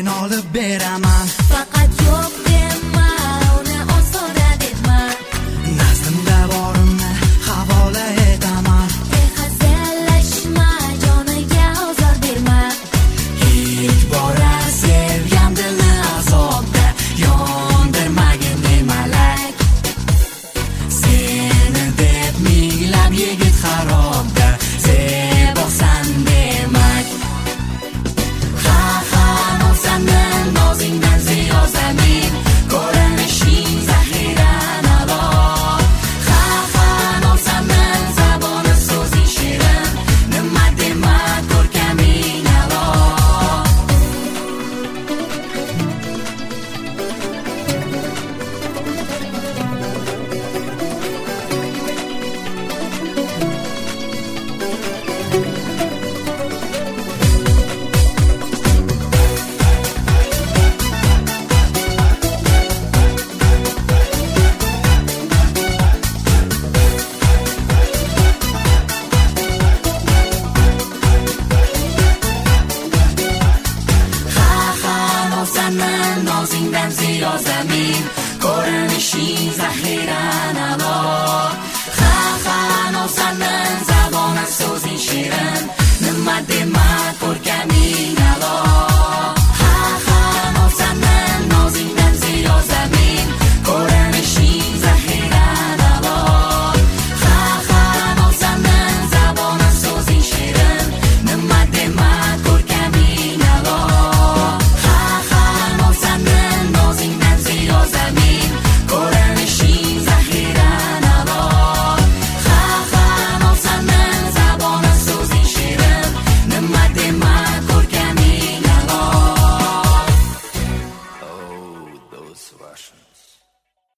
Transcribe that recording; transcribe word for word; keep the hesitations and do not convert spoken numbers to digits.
men olib beraman. Faqat yo'q dema, uni osona dema. Nazlimda borimni havola etaman. Behazallashma, joniga ozor berma. Ilk bora sevgan dilni azobda yondirmagin demalak. Seni deb minglab yigit xarobda zebosan demak. Ha ha nozingdan nozingdan ziyozamin, ko'rinishing zahiran alo. Ha ha nozingdan zaboni so'zing shirin, nima dema ko'rkaming alo. Nozingdan ziyozamin, ko'rinishing zahiran alo. Ha ha nozingdan zabona so'zing shirin, nima dema